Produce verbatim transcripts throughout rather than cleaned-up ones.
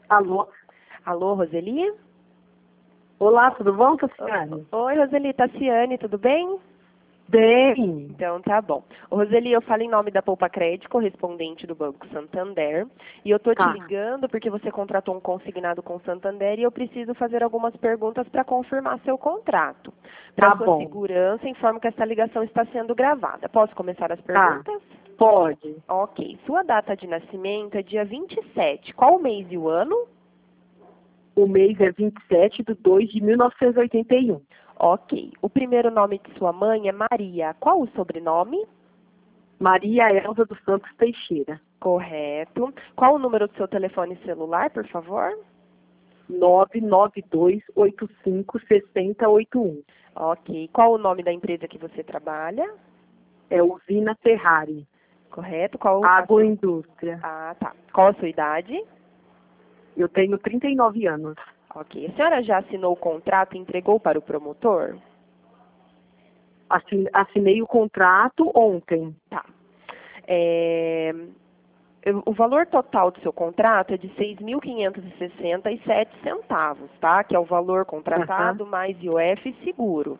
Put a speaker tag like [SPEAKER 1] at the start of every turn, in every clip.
[SPEAKER 1] Alô?
[SPEAKER 2] Alô, Roseli?
[SPEAKER 1] Olá, tudo bom, Tassiane?
[SPEAKER 2] Oi, Roseli, Tassiane, tudo bem?
[SPEAKER 1] Bem.
[SPEAKER 2] Então, tá bom. Ô, Roseli, eu falo em nome da Poupa Crédito, correspondente do Banco Santander, e eu tô te
[SPEAKER 1] Tá,
[SPEAKER 2] ligando porque você contratou um consignado com o Santander e eu preciso fazer algumas perguntas para confirmar seu contrato. Para
[SPEAKER 1] tá
[SPEAKER 2] sua
[SPEAKER 1] bom.
[SPEAKER 2] segurança, informo que essa ligação está sendo gravada. Posso começar as
[SPEAKER 1] Tá,
[SPEAKER 2] perguntas?
[SPEAKER 1] pode.
[SPEAKER 2] Ok. Sua data de nascimento é dia vinte e sete. Qual o mês e o ano?
[SPEAKER 1] O mês é vinte e sete de dois de mil novecentos e oitenta e um.
[SPEAKER 2] Ok. O primeiro nome de sua mãe é Maria. Qual o sobrenome?
[SPEAKER 1] Maria Elza dos Santos Teixeira.
[SPEAKER 2] Correto. Qual o número do seu telefone celular, por favor?
[SPEAKER 1] nove nove dois oito cinco seis zero oito um.
[SPEAKER 2] Ok. Qual o nome da empresa que você trabalha?
[SPEAKER 1] É Usina Ferrari.
[SPEAKER 2] Correto. Qual a sua...
[SPEAKER 1] Agroindústria.
[SPEAKER 2] Ah, tá. Qual a sua idade?
[SPEAKER 1] Eu tenho trinta e nove anos.
[SPEAKER 2] Ok. A senhora já assinou o contrato e entregou para o promotor?
[SPEAKER 1] Assin- Assinei o contrato ontem.
[SPEAKER 2] Tá. É... eu- O valor total do seu contrato é de seis mil quinhentos e sessenta e sete centavos, tá? Que é o valor
[SPEAKER 1] Aham.
[SPEAKER 2] contratado mais I O F e seguro.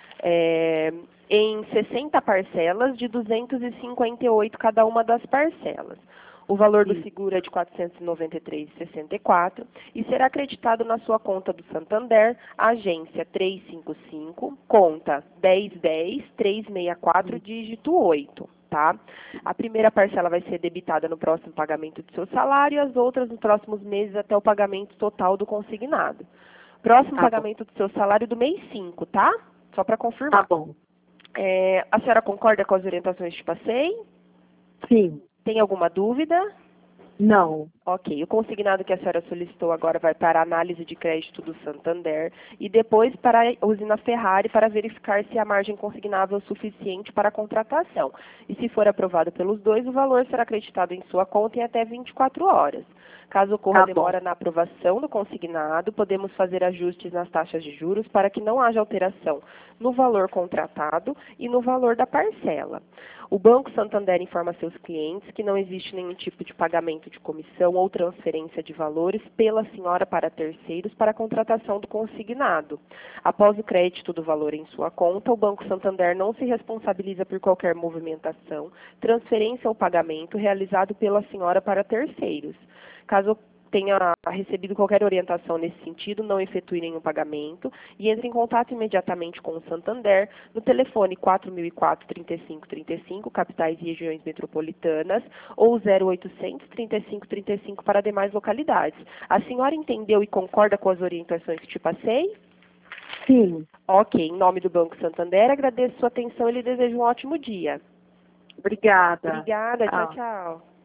[SPEAKER 2] É, em sessenta parcelas de duzentos e cinquenta e oito cada uma das parcelas. O valor do
[SPEAKER 1] Sim.
[SPEAKER 2] seguro é de quatrocentos e noventa e três reais e sessenta e quatro centavos e será acreditado na sua conta do Santander, agência trezentos e cinquenta e cinco, conta dez dez trezentos e sessenta e quatro, dígito oito. Tá? A primeira parcela vai ser debitada no próximo pagamento do seu salário e as outras nos próximos meses até o pagamento total do consignado. Próximo
[SPEAKER 1] Tá bom.
[SPEAKER 2] pagamento do seu salário do mês cinco, tá? Só para
[SPEAKER 1] Tá
[SPEAKER 2] confirmar.
[SPEAKER 1] bom.
[SPEAKER 2] É, a senhora concorda com as orientações que te passei?
[SPEAKER 1] Sim.
[SPEAKER 2] Tem alguma dúvida?
[SPEAKER 1] Não.
[SPEAKER 2] Ok, o consignado que a senhora solicitou agora vai para a análise de crédito do Santander e depois para a usina Ferrari para verificar se a margem consignável é suficiente para a contratação. E se for aprovado pelos dois, o valor será acreditado em sua conta em até vinte e quatro horas. Caso ocorra
[SPEAKER 1] Tá bom.
[SPEAKER 2] demora na aprovação do consignado, podemos fazer ajustes nas taxas de juros para que não haja alteração no valor contratado e no valor da parcela. O Banco Santander informa seus clientes que não existe nenhum tipo de pagamento de comissão ou transferência de valores pela senhora para terceiros para a contratação do consignado. Após o crédito do valor em sua conta, o Banco Santander não se responsabiliza por qualquer movimentação, transferência ou pagamento realizado pela senhora para terceiros. Caso tenha recebido qualquer orientação nesse sentido, não efetue nenhum pagamento e entre em contato imediatamente com o Santander no telefone quatro mil e quatro, trinta e cinco trinta e cinco, capitais e regiões metropolitanas, ou zero oitocentos, trinta e cinco trinta e cinco para demais localidades. A senhora entendeu e concorda com as orientações que te passei?
[SPEAKER 1] Sim.
[SPEAKER 2] Ok, em nome do Banco Santander, agradeço sua atenção e lhe desejo um ótimo dia.
[SPEAKER 1] Obrigada.
[SPEAKER 2] Obrigada, tchau,
[SPEAKER 1] Tchau.
[SPEAKER 2] tchau.